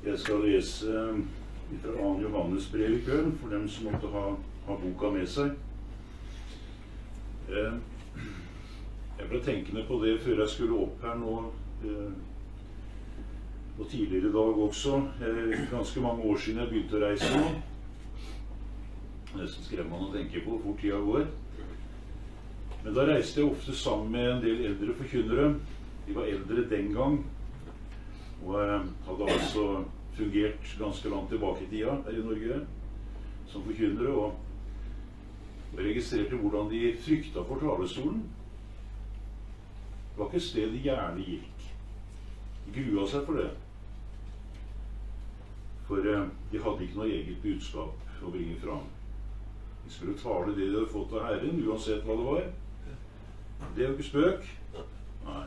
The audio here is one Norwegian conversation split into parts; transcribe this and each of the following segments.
Jeg skal lese fra 2. Johannes brev I kveld, for dem som måtte ha boka med seg. Jeg ble tenkende på det før jeg skulle opp her nå, og tidligere I dag også. Ganske mange år siden jeg begynte å reise nå. Nesten skremmende å tenke på hvor tida går. Men da reiste jeg ofte sammen med en del eldre forkynnere. De var eldre den gang, og hadde altså fungert ganske langt tilbake I tida her I Norge som forkynnere, og registrerte hvordan de frykta for talerstolen. Det var ikke et sted de gjerne gikk. De grua seg for det. For de hadde ikke noe eget budskap å bringe fram. De skulle tale det de hadde fått av Herren, uansett hva det var. Det jo ikke spøk. Nei.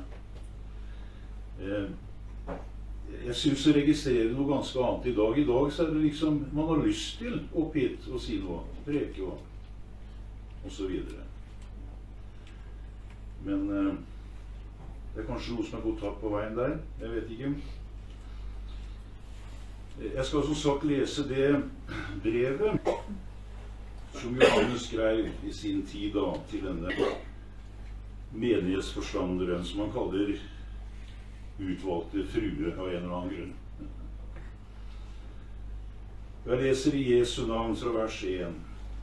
Jeg synes å registrere noe ganske annet I dag. I dag så det liksom, man har lyst til opp hit og si noe, preke og så videre. Men det kanskje noe som gått tatt på veien der, jeg vet ikke. Jeg skal som sagt lese det brevet som Johannes skrev I sin tid da, til denne menighetsforstanderen som han kaller utvalgte frue av en eller annen grunn. Jeg leser I Jesu navn fra vers 1.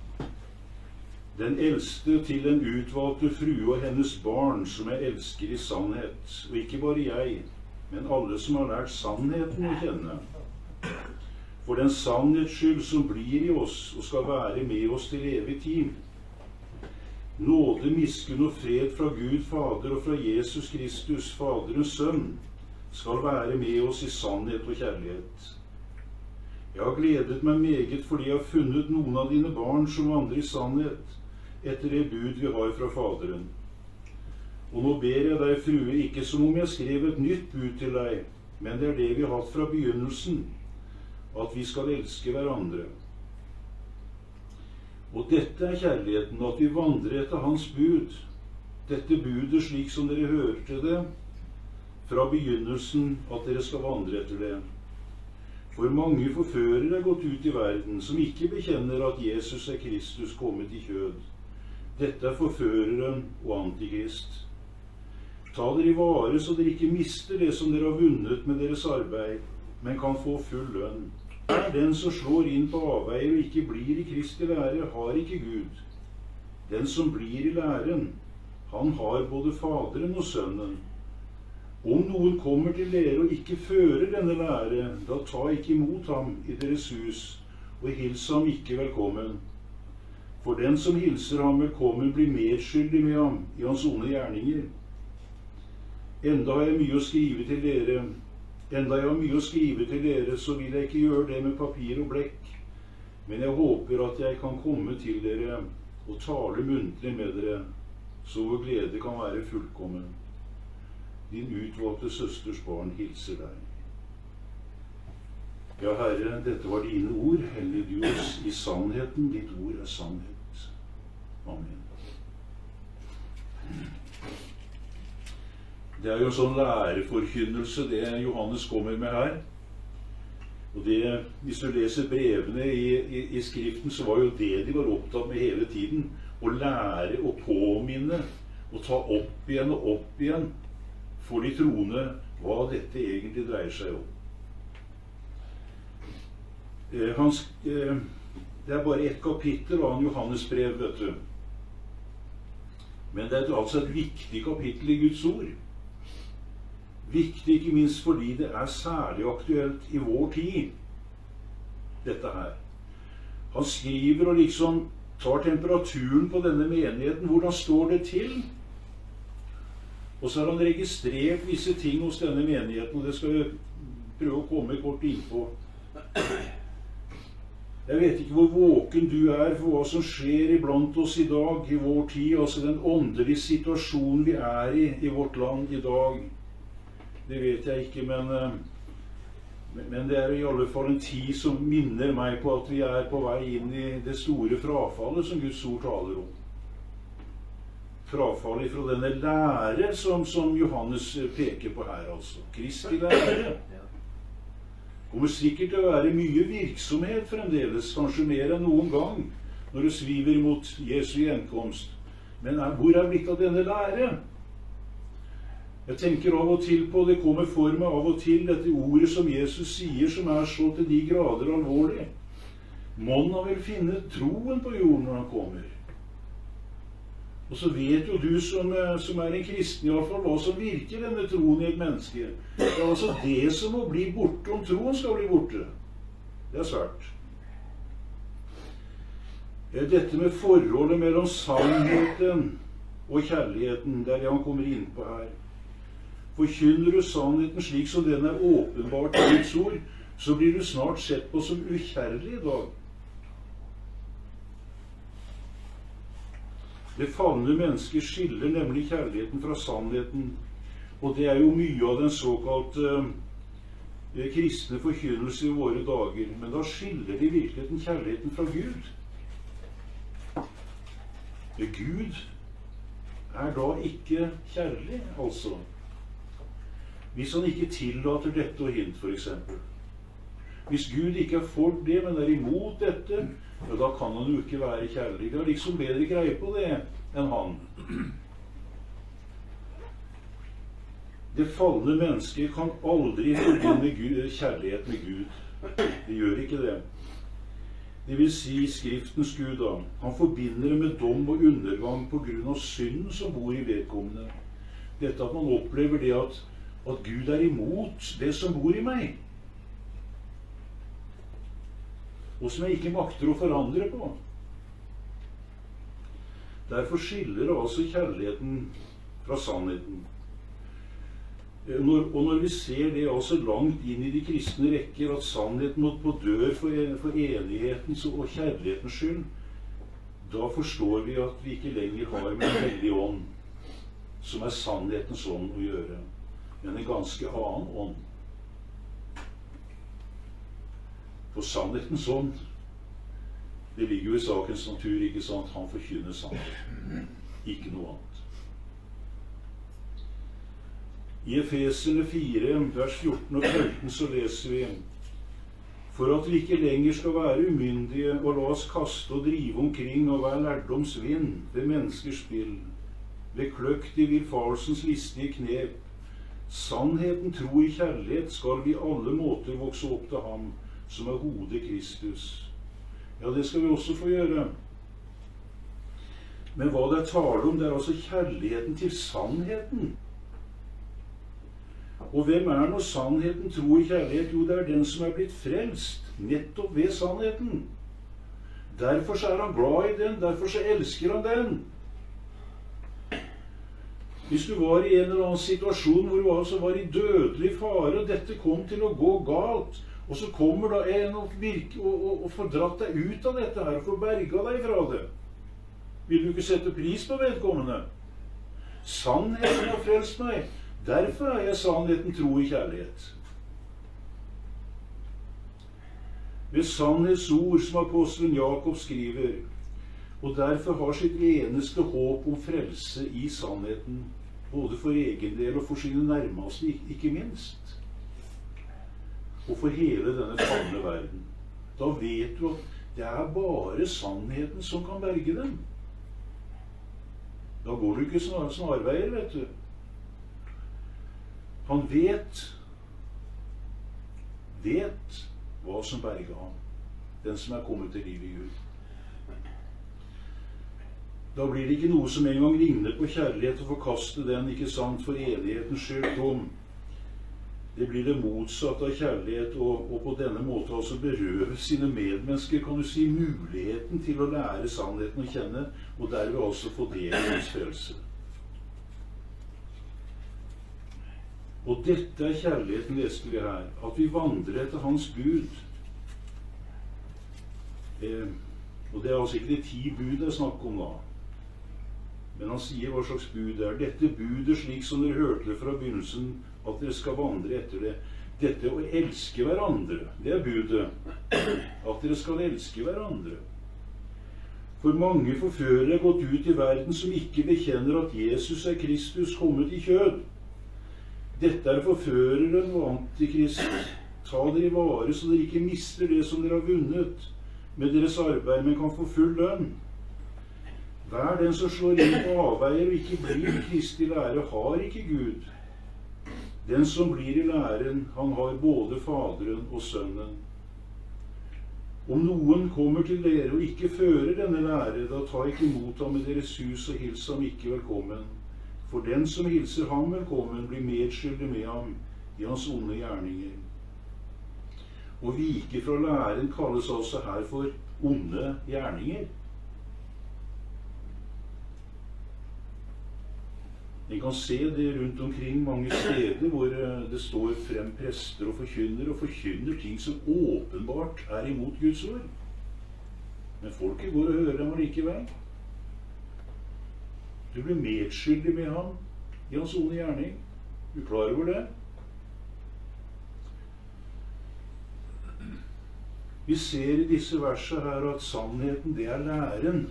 Den eldste til den utvalgte frue og hennes barn som jeg elsker I sannhet, og ikke bare jeg, men alle som har lært sannheten å kjenne. For den sannhets skyld som blir I oss og skal være med oss til evig tid. Nåde, miskunn og fred fra Gud Fader og fra Jesus Kristus, Faderens Sønn, skal være med oss I sannhet og kjærlighet. Jeg har gledet meg meget fordi jeg har funnet noen av dine barn som vandrer I sannhet, etter det bud vi har fra Faderen. Og nå ber jeg deg, frue, ikke som om jeg skrev et nytt bud til deg, men det det vi har hatt fra begynnelsen, at vi skal elske hverandre. Og dette kjærligheten, at vi vandrer etter hans bud. Dette budet slik som dere hørte det, fra begynnelsen at dere skal vandre etter det. For mange forførere gått ut I verden, som ikke bekjenner at Jesus Kristus kommet I kjød. Dette forføreren og antikrist. Ta dere I vare, så dere ikke mister det som dere har vunnet med deres arbeid, men kan få full lønn. Den som slår inn på avveier og ikke blir I Kristi lære, har ikke Gud. Den som blir I læren, han har både Faderen og Sønnen. Om noen kommer til dere og ikke fører denne lære, da ta ikke imot ham I deres hus, og hils ham ikke velkommen. For den som hilser ham velkommen blir medskyldig med ham I hans onde gjerninger. Enda har jeg mye å skrive til dere, så vil jeg ikke gjøre det med papir og blekk, men jeg håper at jeg kan komme til dere og tale muntlig med dere, så vår glede kan være fullkommen. Din utvalgte søsters barn hilser deg. Ja, Herre, dette var dine ord, hellig du oss I sannheten, ditt ord sannhet. Amen. Det jo en sånn læreforkynnelse, det Johannes kommer med her. Og det, hvis du leser brevene I skriften, så var jo det de var opptatt med hele tiden. Å lære og påminne, og ta opp igjen for de troende hva dette egentlig dreier seg om. Det bare ett kapittel av Johannes brev, vet du. Men det altså et viktig kapittel I Guds ord. Viktig ikke minst fordi det særlig aktuelt I vår tid, dette her. Han skriver og liksom tar temperaturen på denne menigheten. Hvordan står det til? Og så har han registrert visse ting hos denne menigheten, og det skal jeg prøve å komme kort inn på. Jeg vet ikke hvor våken du for hva som skjer iblant oss I dag, I vår tid, altså den åndelige situasjonen vi I vårt land I dag. Det vet jeg ikke, men det I alle fall en tid som minner meg på at vi på vei inn I det store frafallet som Guds ord taler om. Frafallet fra denne lære som Johannes peker på her, altså. Kristi lære. Kommer sikkert til å være mye virksomhet fremdeles, kanskje mer enn noen gang, når det sviver mot Jesu gjenkomst. Men hvor er blitt av denne lære? Jeg tenker av og til på, det kommer for meg av og til dette ordet som Jesus sier, som er så til de grader alvorlig. Mon han vil finne troen på jorden når han kommer. Og så vet jo du som er en kristen i hvert fall, hva som virker denne troen i et menneske. Det er altså det som må bli borte om troen skal bli borte. Det er svært. Dette med forholdet mellom sannheten og kjærligheten, det er det han kommer inn på her. Forkynner du sannheten slik som den er åpenbart i Guds ord, så blir du snart sett på som ukjærlig i dag. Det falne mennesket skiller nemlig kjærligheten fra sannheten, og det er jo mye av den såkalte kristne forkynnelse i våre dager. Men da skiller de virkelig kjærligheten fra Gud. Gud er da ikke kjærlig, altså. Hvis han ikke tillater dette og hint, for eksempel. Hvis Gud ikke er for det, men er imot dette, ja, da kan han jo ikke være kjærlig. Det er liksom bedre greie på det enn han. Det falne mennesket kan aldri forbinde kjærlighet med Gud. Det gjør ikke det. Det vil si Skriftens Gud da. Han forbinder det med dom og undergang på grunn av synden som bor i vedkommende. Dette at man opplever det at Gud er imot det som bor i meg, og som jeg ikke makter å forandre på. Derfor skiller det altså kjærligheten fra sannheten. Og når vi ser det altså langt inn i de kristne rekker, at sannheten må på dør for enighetens og kjærlighetens skyld, da forstår vi at vi ikke lenger har med Den hellige ånd, som er sannhetens ånd, å gjøre, men en ganske annen ånd. For sannhetens ånd, det ligger jo i sakens natur, ikke sant? Han forkynner sannheten, ikke noe annet. I Efeserne 4, vers 14 og 15 så leser vi: For at vi ikke lenger skal være umyndige og la oss kaste og drive omkring og være lærdomsvind ved menneskers spill, ved kløkt i villfarelsens listige knep. Sannheten, tro i kjærlighet skal vi alle måter vokse opp til ham, som er hodet Kristus. Ja, det skal vi også få gjøre. Men hva det er tale om, det er altså kjærligheten til sannheten. Og hvem er nå sannheten, tro i kjærlighet? Jo, det er den som er blitt frelst, nettopp ved sannheten. Derfor så er han glad i den, derfor så elsker han den. Hvis du var i en eller annen situasjon hvor du altså var i dødelig fare, og dette kom til å gå galt, og så kommer da en og får dratt deg ut av dette her, og får berga deg fra det, vil du ikke sette pris på vedkommende? Sannheten har frelst meg. Derfor er jeg sannheten, tro i kjærlighet. Ved sannhetsord, som apostelen Jakob skriver, og derfor har sitt eneste håp om frelse i sannheten, både for egen del og for sine nærmeste, ikke minst, og for hele denne falne verden. Da vet du at det er bare sannheten som kan berge dem. Da går du ikke snarveier, vet du. Han vet hva som berger ham, den som er kommet til liv i Gud. Da blir det ikke noe som en gang ligner på kjærlighet å forkaste den, ikke sant, for evighetens skyld, tom. Det blir det motsatte av kjærlighet, og på denne måte altså berøve sine medmennesker, kan du si, muligheten til å lære sannheten å kjenne, og derved altså få del i hans frelse. Og dette er kjærligheten, leste vi her, at vi vandrer etter hans bud. Og det er altså ikke de 10 bud det er snakk om da. Men han sier hva slags bud det er. Dette budet, slik som dere hørte det fra begynnelsen, at dere skal vandre etter det. Dette å elske hverandre, det er budet. At dere skal elske hverandre. For mange forførere er gått ut i verden som ikke bekjenner at Jesus er Kristus kommet i kjød. Dette er forføreren og antikrist, ta dere i vare så dere ikke mister det som dere har vunnet med deres arbeid, men kan få full lønn. Hver den som slår inn på avveier og ikke blir Kristi lære, har ikke Gud. Den som blir i læren, han har både Faderen og Sønnen. Om noen kommer til dere og ikke fører denne lære, da ta ikke imot ham i deres hus og hils ham ikke velkommen. For den som hilser ham velkommen, blir medskyldig med ham i hans onde gjerninger. Å vike fra læren kalles altså her for onde gjerninger. Vi kan se det rundt omkring mange steder hvor det står frem prester og forkynner ting som åpenbart er imot Guds ord. Men folket går og hører dem allikevel. Du blir medskyldig med ham i hans onde gjerning. Du er klar over det? Vi ser i disse versene her at sannheten, det er læren.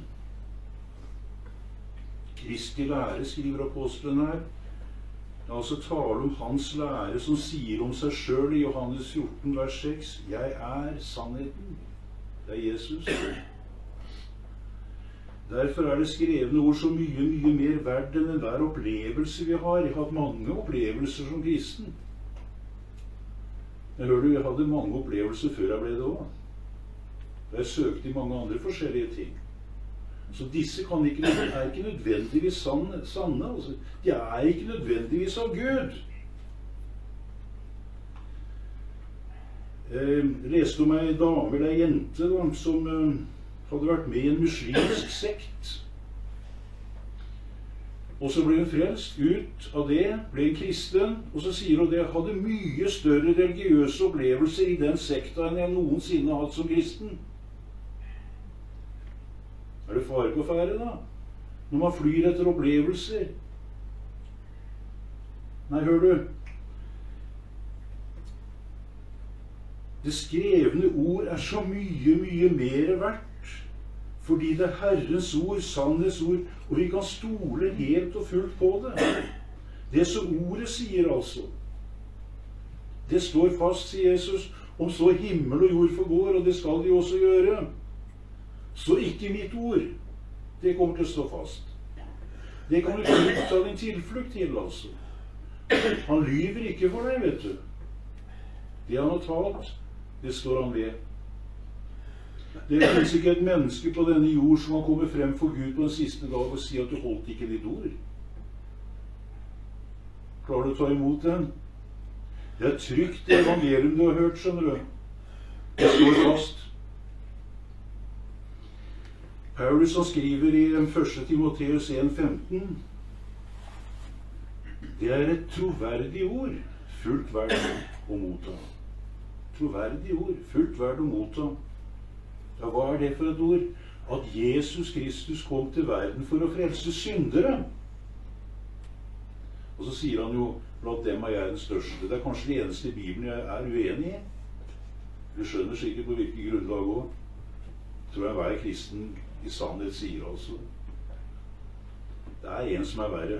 Kristi lære, skriver apostelen her. Det er altså tale om hans lære som sier om seg selv i Johannes 14, vers 6. Jeg er sannheten. Det er Jesus. Derfor er det skrevne ord så mye mer verdt enn enhver opplevelse vi har. Jeg har hatt mange opplevelser som kristen. Jeg hørte jeg hadde mange opplevelser før jeg ble det også. Jeg søkte i mange andre forskjellige ting. Så disse er ikke nødvendigvis sanne. Altså. De er ikke nødvendigvis av Gud. Jeg leste om en dame eller en jente da, som hadde vært med i en muslimsk sekt. Og så ble hun frelst ut av det, ble en kristen, og så sier hun det, jeg hadde mye større religiøse opplevelser i den sekta enn jeg noensinne har hatt som kristen. Er det fare på ferde da? Når man flyr etter opplevelser? Nei, hør du. Det skrevne ord er så mye mer verdt. Fordi det er Herrens ord, sannhetsord, og vi kan stole helt og fullt på det. Det som ordet sier altså. Det står fast, sier Jesus, om så himmel og jord forgår, og det skal de også gjøre. Så ikke mitt ord. Det kommer til å stå fast. Det kan du ikke ta din tilflukt til, altså. Han lyver ikke for deg, vet du. Det han har talt, det står han ved. Det finnes ikke et menneske på denne jord som kan komme frem for Gud på den siste dag og si at du holdt ikke ditt ord. Klarer du å ta imot den? Det er trygt det evangelium du har hørt, skjønner du. Det står fast. Paulus han skriver i 1. Timotheus 1,15. Det er et troverdig ord, fullt verdt å motta. Troverdig ord, fullt verdt å motta. Ja, hva er det for et ord? At Jesus Kristus kom til verden for å frelse syndere. Og så sier han jo, blant dem er jeg den største. Det er kanskje det eneste i Bibelen jeg er uenig i. Du skjønner sikkert på hvilket grunnlag også. Tror jeg hver kristen i sannhet sier altså. Det er en som er verre.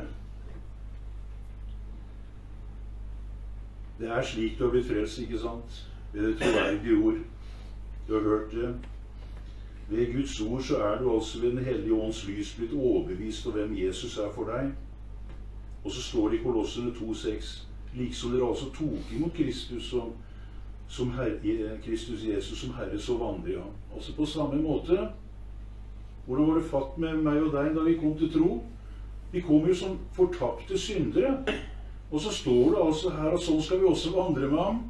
Det er slik du har blitt frelst, ikke sant? Ved det troverdige ord. Du har hørt det. Ved Guds ord så er du altså ved Den hellige ånds lys blitt overbevist om hvem Jesus er for deg. Og så står det i Kolossene 2,6, liksom dere altså tok imot Kristus som Herre, Kristus Jesus som Herre, så vandrer han. Altså på samme måte. Hvordan var det fatt med meg og deg da vi kom til tro? Vi kom jo som fortapte syndere. Og så står det altså her, og sånn skal vi også vandre med ham.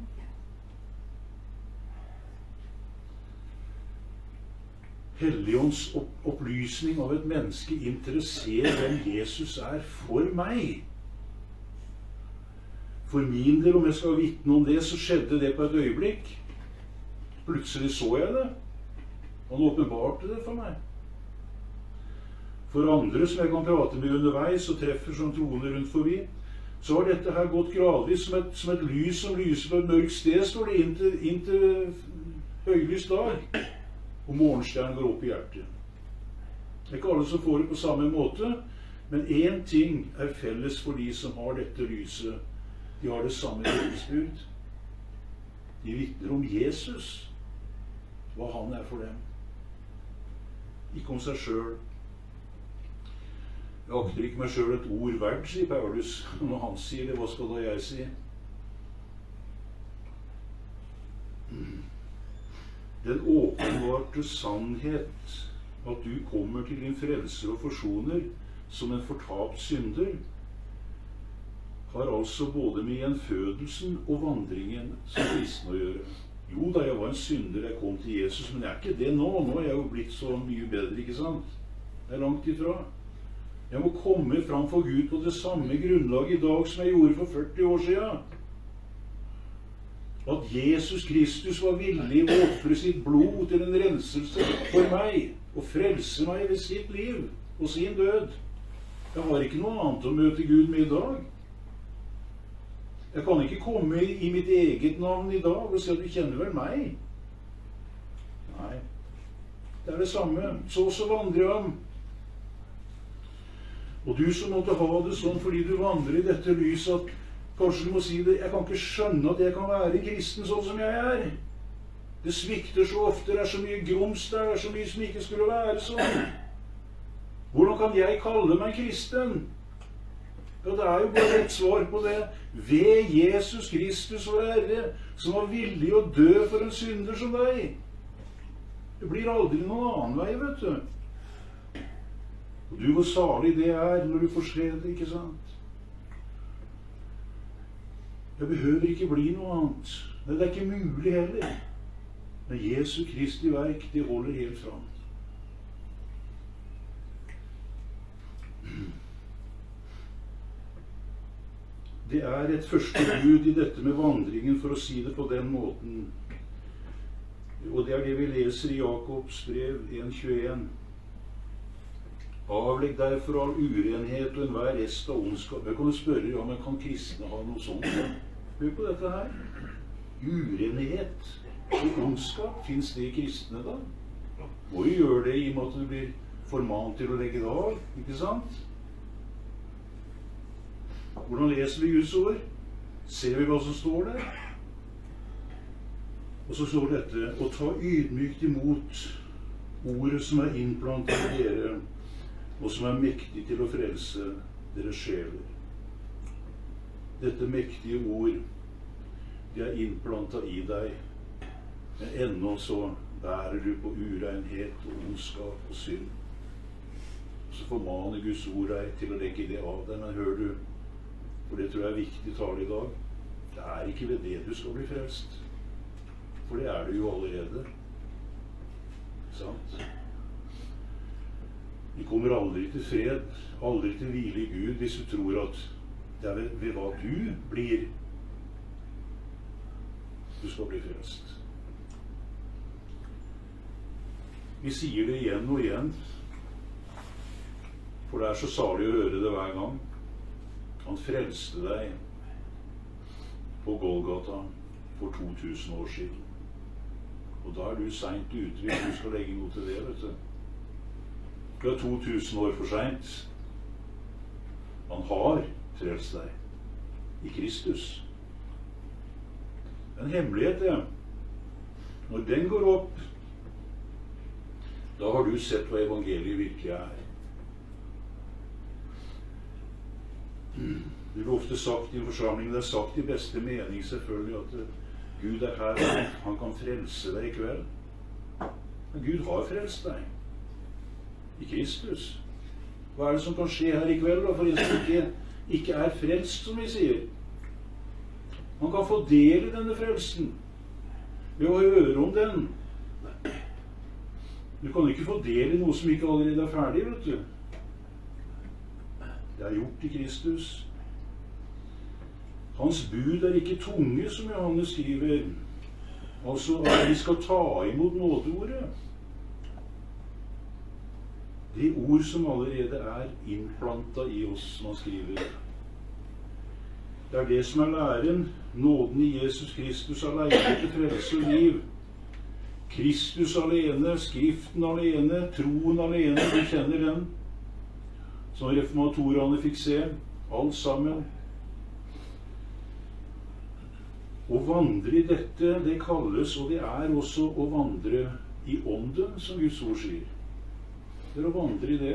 Helligånds opplysning av et menneske interesserer hvem Jesus er for meg. For min del, om jeg skal vitne om det, så skjedde det på et øyeblikk. Plutselig så jeg det. Han åpenbarte det for meg. For andre som jeg kan prate med underveis og treffer som troende rundt forbi, så har dette her gått gradvis som et lys som lyser på et mørkt sted, står det inn til høylys dag. Og morgenstjernen går opp i hjertet. Det er ikke alle som får det på samme måte, men én ting er felles for de som har dette lyset. De har det samme vitnesbyrd. De vitner om Jesus, hva han er for dem. Ikke om seg selv. Jeg akter ikke meg selv et ord verdt, sier Paulus. Når han sier det, hva skal da jeg si? Den åpenbarte sannhet at du kommer til din frelser og forsoner som en fortapt synder, har altså både med gjenfødelsen og vandringen som kristen å gjøre. Jo da, jeg var en synder, jeg kom til Jesus, men jeg er ikke det nå. Nå er jeg jo blitt så mye bedre, ikke sant? Det er langt ifra. Jeg må komme fram for Gud på det samme grunnlag i dag som jeg gjorde for 40 år siden. At Jesus Kristus var villig å ofre sitt blod til en renselse for meg, og frelse meg ved sitt liv og sin død. Jeg har ikke noe annet å møte Gud med i dag. Jeg kan ikke komme i mitt eget navn i dag og si at du kjenner vel meg. Nei, det er det samme. Så vandrer jeg om. Og du som måtte ha det sånn fordi du vandrer i dette lyset, at kanskje du må si det, jeg kan ikke skjønne at jeg kan være kristen sånn som jeg er. Det svikter så ofte, det er så mye grums der, det er så mye som ikke skulle være sånn. Hvordan kan jeg kalle meg kristen? Ja, det er jo bare et svar på det. Ved Jesus Kristus vår Herre, som var villig å dø for en synder som deg. Det blir aldri noen annen vei, vet du. Og du, hvor salig det er når du får se det, ikke sant? Jeg behøver ikke bli noe annet. Det er ikke mulig heller. Men Jesu Kristi verk, det holder helt fram. Det er et første bud i dette med vandringen, for å si det på den måten. Og det er det vi leser i Jakobs brev 1,21. Avlegg deg for all urenhet og enhver rest av ondskap. Jeg kan jo spørre, ja, men kan kristne ha noe sånt? Hør på dette her. Urenhet og ondskap, finnes det i kristne da? Må jo gjøre det i og med at du blir formant til å legge det av, ikke sant? Hvordan leser vi Guds ord? Ser vi hva som står der? Og så står dette: å ta ydmykt imot ordet som er innplantet i dere, og som er mektig til å frelse deres sjeler. Dette mektige ord, det er innplantet i deg, men ennå så bærer du på urenhet og ondskap og synd. Så formaner Guds ord deg til å legge det av deg, men hør du, for det tror jeg er viktig tale i dag, det er ikke ved det du skal bli frelst. For det er du jo allerede. Sant? Vi kommer aldri til fred, aldri til hvile i Gud, hvis du tror at det er ved hva du blir, du skal bli frelst. Vi sier det igjen og igjen, for det er så salig å høre det hver gang. Han frelste deg på Golgata for 2000 år siden. Og da er du sent ute hvis du skal legge noe til det, vet du. Du er 2000 år for sent. Han har frelst deg i Kristus. Det er en hemmelighet, det. Når den går opp, da har du sett hva evangeliet virkelig er. Det blir ofte sagt i en forsamling, det er sagt i beste mening selvfølgelig, at Gud er her, han kan frelse deg i kveld. Men Gud har frelst deg i Kristus. Hva er det som kan skje her i kveld, for en som ikke er frelst, som vi sier? Man kan få del i denne frelsen ved å høre om den. Du kan ikke få del i noe som ikke allerede er ferdig, vet du. Det er gjort i Kristus. Hans bud er ikke tunge, som Johannes skriver. Altså at vi skal ta imot nådeordet. De ord som allerede er innplantet i oss, som han skriver. Det er det som er læren. Nåden i Jesus Kristus alene til frelse og liv. Kristus alene, Skriften alene, troen alene. Du kjenner den. Som reformatorene fikk se, alt sammen. Å vandre i dette, det kalles, og det er også å vandre i ånden, som Guds ord sier. Det er å vandre i det.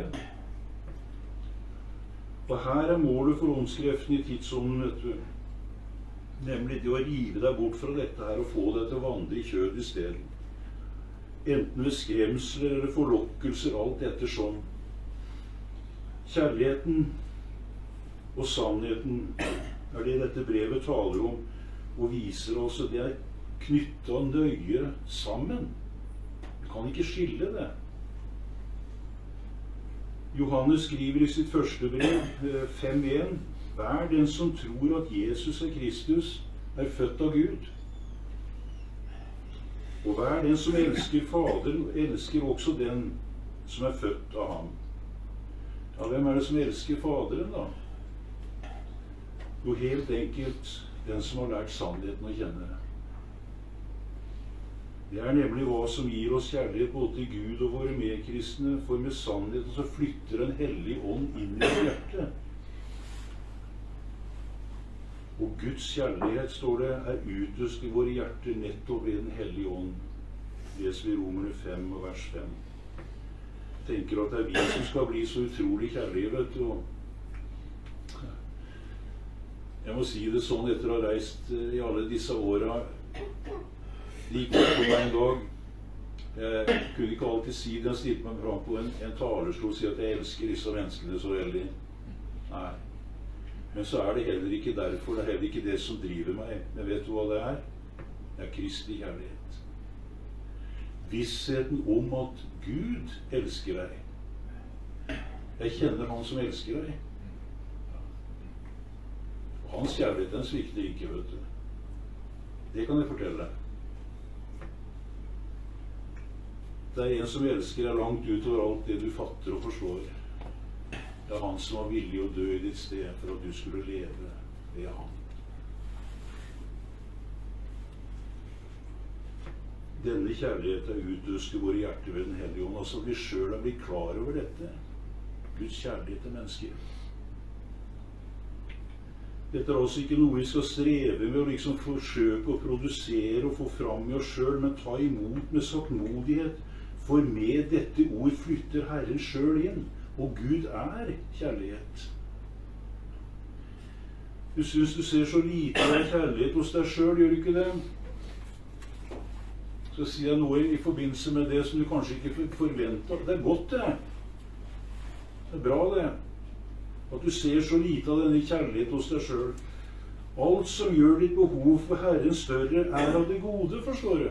Og her er målet for åndskreftene i tidsånden, vet du. Nemlig det å rive deg bort fra dette her og få deg til å vandre i kjød i stedet. Enten ved skremsler eller forlokkelser, alt ettersom. Kjærligheten og sannheten er det dette brevet taler om, og viser oss at det er knyttet nøye sammen. Du kan ikke skille det. Johannes skriver i sitt første brev, 5:1, hver den som tror at Jesus er Kristus, er født av Gud. Og hver den som elsker Faderen, elsker også den som er født av ham. Ja, hvem er det som elsker Faderen, da? Jo, helt enkelt den som har lært sannheten å kjenne. Det er nemlig hva som gir oss kjærlighet både til Gud og våre medkristne, for med sannheten så flytter en hellig ånd inn i vårt hjerte. Og Guds kjærlighet, står det, er utøst i våre hjerter nettopp ved den hellige ånd. Leser vi Romerne 5 og vers 5. Jeg tenker at det er vi som skal bli så utrolig kjærlige, vet du. Jeg må si det sånn etter å ha reist i alle disse åra. Det gikk opp på meg en dag. Jeg kunne ikke alltid si det. Jeg stilte meg fram på en talerstol og si at jeg elsker disse menneskene så veldig. Nei. Men så er det heller ikke derfor. Det er heller ikke det som driver meg. Men vet du hva det er? Det er Kristi kjærlighet. Vissheten om at Gud elsker deg. Jeg kjenner Han som elsker deg. Hans kjærlighet, den svikter ikke, vet du. Det kan jeg fortelle deg. Det er en som elsker deg langt utover alt det du fatter og forstår. Det er Han som var villig å dø i ditt sted for at du skulle leve ved Han. Denne kjærlighet er utøst i våre hjerter ved Den hellige ånd. Altså vi selv er blitt klar over dette. Guds kjærlighet til mennesker. Dette er altså ikke noe vi skal streve med å liksom forsøke å produsere og få fram i oss selv, men ta imot med saktmodighet. For med dette ord flytter Herren selv inn, og Gud er kjærlighet. Du synes du ser så lite av kjærlighet hos deg selv, gjør du ikke det? Så sier jeg noe i forbindelse med det som du kanskje ikke forventer. Det er godt, det. Det er bra, det. At du ser så lite av denne kjærlighet hos deg selv. Alt som gjør ditt behov for Herren større, er av det gode, forstår du.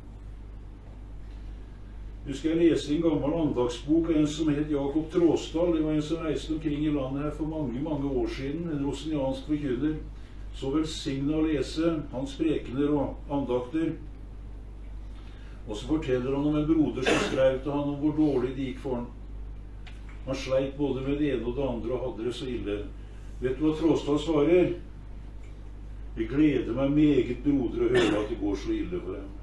Du skal lese en gammel andagsbok av en som het Jakob Tråsdal. Det var en som reiste omkring i landet her for mange, mange år siden. En roseniansk forkynner. Så velsignet å lese hans prekener og andakter. Og så forteller han om en broder som skrev til han om hvor dårlig det gikk for han. Han sleit både med det ene og det andre og hadde det så ille. Vet du hva Tråsdal svarer? Det gleder meg meget, broder, å høre at det går så ille for dem.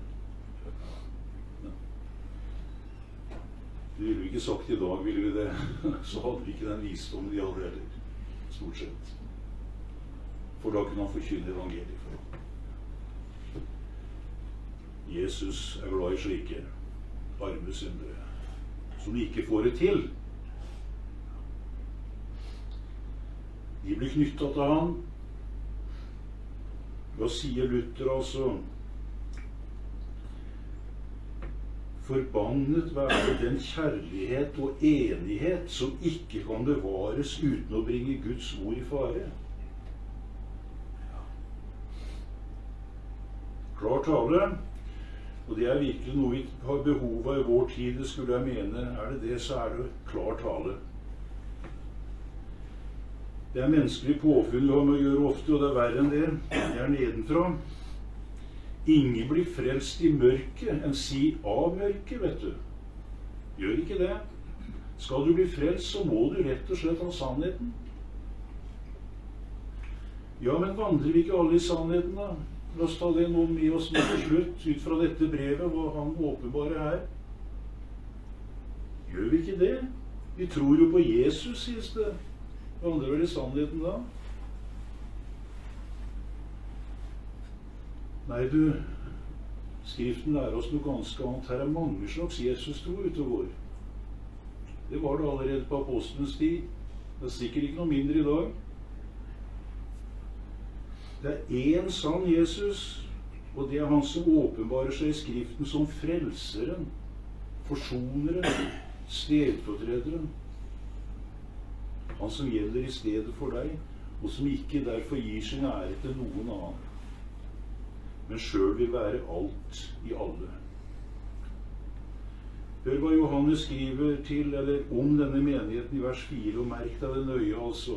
Det ville vi ikke sagt i dag, ville vi det. Så hadde vi ikke den visdommen de hadde heller. Stort sett. For da kunne han forkynne evangeliet for ham. Jesus er glad i slike arme syndere som ikke får det til. De blir knyttet til han. Hva sier Luther altså? Forbannet være den kjærlighet og enighet som ikke kan bevares uten å bringe Guds ord i fare. Klar tale. Og det er virkelig noe vi har behov av i vår tid. Det skulle jeg mene. Er det det, så er det klar tale. Det er menneskelig påfunn vi har med å gjøre ofte, og det er verre enn det. Det er nedenfra. Ingen blir frelst i mørket, enn si av mørket, vet du. Gjør ikke det. Skal du bli frelst, så må du rett og slett ha sannheten. Ja, men vandrer vi ikke alle i sannheten, da? La oss ta det nå med oss med til slutt, ut fra dette brevet, hva han åpenbare er. Gjør vi ikke det? Vi tror jo på Jesus, sies det. Vandrer vel i sannheten da? Nei, du, Skriften lærer oss noe ganske annet. Her er mange slags Jesus-tro utover. Det var det allerede på apostelens tid. Det er sikkert ikke noe mindre i dag. Det er én sann Jesus, og det er han som åpenbarer seg i Skriften som frelseren, forsoneren, stedfortrederen. Han som gjelder i stedet for deg, og som ikke derfor gir sin ære til noen annen, men selv vil være alt i alle. Hør hva Johannes skriver til, eller om denne menigheten i vers 4, og merk deg det nøye, altså.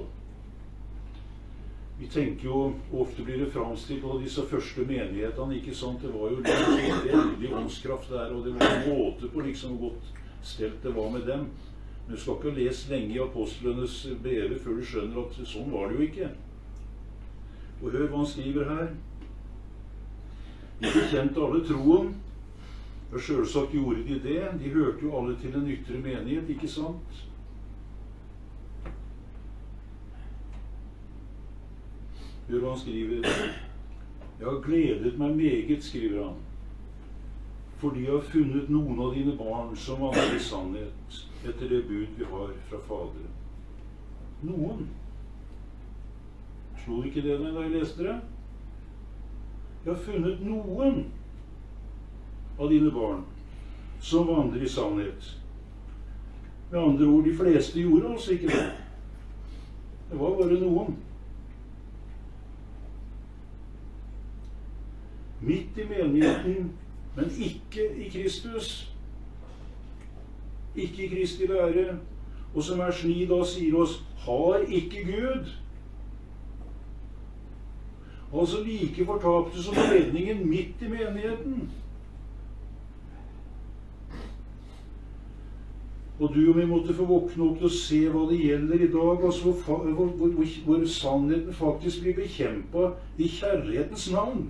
Vi tenker jo, ofte blir det framstilt på disse første menighetene, ikke sant? Det var jo veldig åndskraft der, og det var en måte på liksom godt stelt det var med dem. Men du skal ikke lese lenge i apostlenes brever før du skjønner at sånn var det jo ikke. Og hør hva han skriver her. De bekjente alle troen, og selvsagt gjorde de det. De hørte jo alle til en ytre menighet, ikke sant? Hør hva han skriver. Jeg har gledet meg meget, skriver han, fordi jeg har funnet noen av dine barn som vandrer i sannhet etter det bud vi har fra Faderen. Noen. Slo ikke det da jeg leste det? Jeg har funnet noen av dine barn som vandrer i sannhet. Med andre ord, de fleste gjorde altså ikke det. Det var bare noen. Midt i menigheten, men ikke i Kristus. Ikke i Kristi lære. Og som vers 9 da sier oss, har ikke Gud. Altså like fortapte som redningen midt i menigheten. Og du og vi måtte få våkne opp til å se hva det gjelder i dag, altså hvor sannheten faktisk blir bekjempet i kjærlighetens navn.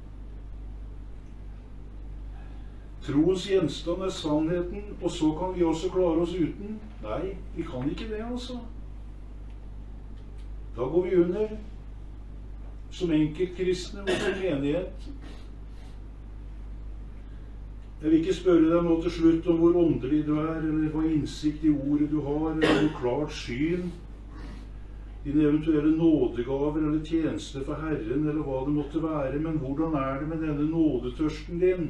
Troens gjenstand er sannheten, og så kan vi også klare oss uten. Nei, vi kan ikke det, altså. Da går vi under, som enkeltkristne og som menighet. Jeg vil ikke spørre deg nå til slutt om hvor åndelig du er, eller hva innsikt i ordet du har, eller hvor klart syn, dine eventuelle nådegaver eller tjenester for Herren, eller hva det måtte være, men hvordan er det med denne nådetørsten din?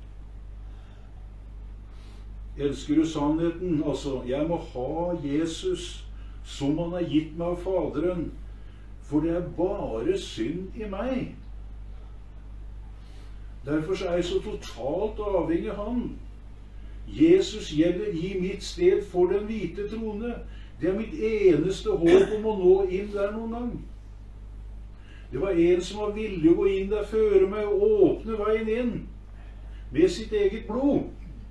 Elsker du sannheten? Altså, jeg må ha Jesus som han har gitt meg av Faderen, for det er bare synd i meg. Derfor er jeg så totalt avhengig av han. Jesus gjelder i mitt sted for den hvite trone. Det er mitt eneste håp om å nå inn der noen gang. Det var en som var villig å gå inn der, føre meg og åpne veien inn med sitt eget blod.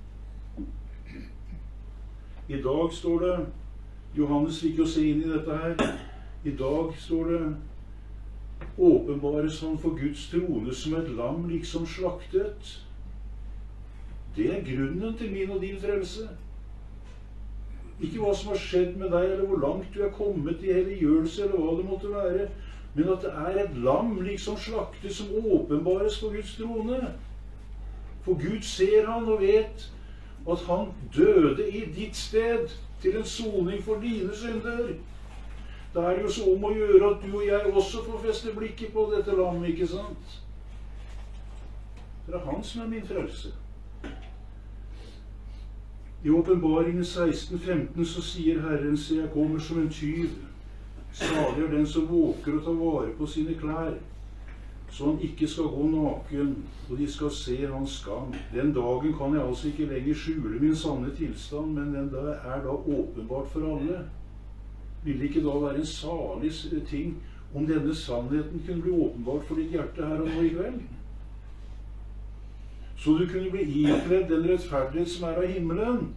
I dag står det, Johannes fikk jo se inn i dette her, i dag står det, åpenbares han for Guds trone som et lam liksom slaktet. Det er grunnen til min og din frelse. Ikke hva som har skjedd med deg, eller hvor langt du er kommet i helliggjørelse, eller hva det måtte være, men at det er et lam liksom slaktet som åpenbares for Guds trone. For Gud ser han og vet at han døde i ditt sted til en soning for dine synder. Da er det jo så om å gjøre at du og jeg også får feste blikket på dette lammet, ikke sant? Det er han som er min frelse. I Åpenbaringen 16:15 så sier Herren, se, jeg kommer som en tyv. Salig er den som våker og tar vare på sine klær, så han ikke skal gå naken, og de skal se hans skam. Den dagen kan jeg altså ikke lenger skjule min sanne tilstand, men den er da åpenbart for alle. Vil det ikke da være en salig ting om denne sannheten kunne bli åpenbart for ditt hjerte her og nå i kveld? Så du kunne bli ikledd den rettferdighet som er av himmelen.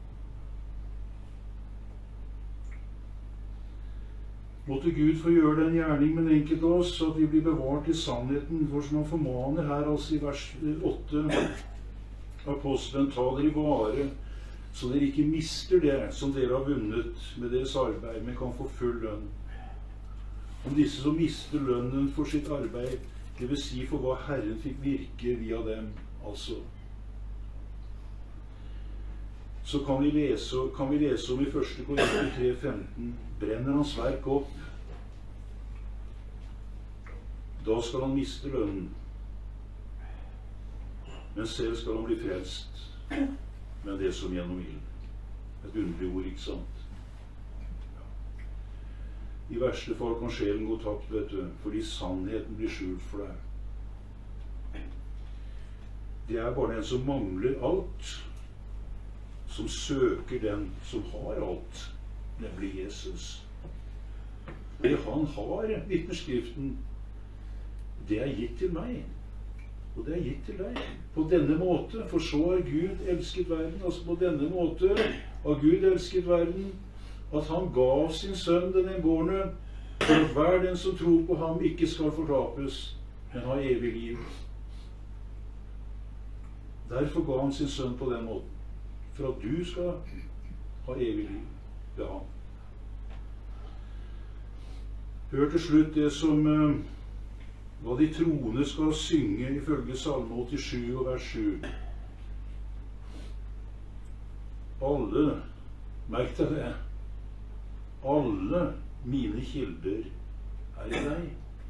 Måtte Gud få gjøre den gjerning med den enkelte av oss, så at vi blir bevart i sannheten, for som han formaner her, altså i vers 8, apostelen, ta dere i vare, så dere ikke mister det som dere har vunnet med deres arbeid, men kan få full lønn. Om disse som mister lønnen for sitt arbeid, Det vil si for hva Herren fikk virke via dem, altså. Så kan vi lese om i 1. Korinter 3,15, brenner hans verk opp, da skal han miste lønnen. Men selv skal han bli frelst med det som gjennom ilden. Et underlig ord, ikke sant? I verste fall kan sjelen gå tapt, vet du, fordi sannheten blir skjult for deg. Det er bare den som mangler alt, som søker den som har alt, nemlig Jesus. Det han har, vitner Skriften, det er gitt til meg, og det er gitt til deg. På denne måte, for så har Gud elsket verden, altså på denne måte har Gud elsket verden, at han gav sin sønn den enbårne, for at hver den som tror på ham ikke skal fortapes, men ha evig liv. Derfor ga han sin sønn på den måten, for at du skal ha evig liv ved ham. Hør til slutt det som hva de troende skal synge ifølge Salme 87 og vers 7. Alle, merk deg det, alle mine kilder er i deg.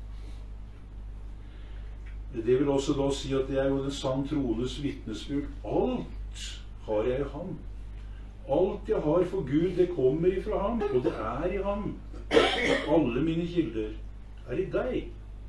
Det vil også da si at det er jo den sann troendes vitnesbyrd. Alt har jeg i ham. Alt jeg har for Gud, det kommer ifra ham, og det er i ham. Alle mine kilder er i deg.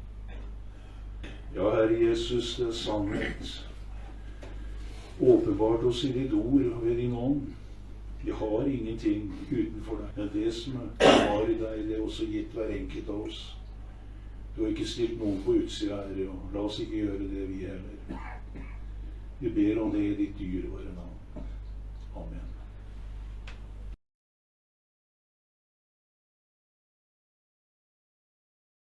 Ja, Herre Jesus, det er sannhet. Åpenbart oss i ditt ord og ved din ånd. Vi har ingenting utenfor deg. Men det som er i deg, det er også gitt hver enkelt av oss. Du har ikke stilt noen på utsida, Herre, og la oss ikke gjøre det vi heller. Vi ber om det i ditt dyrebare navn.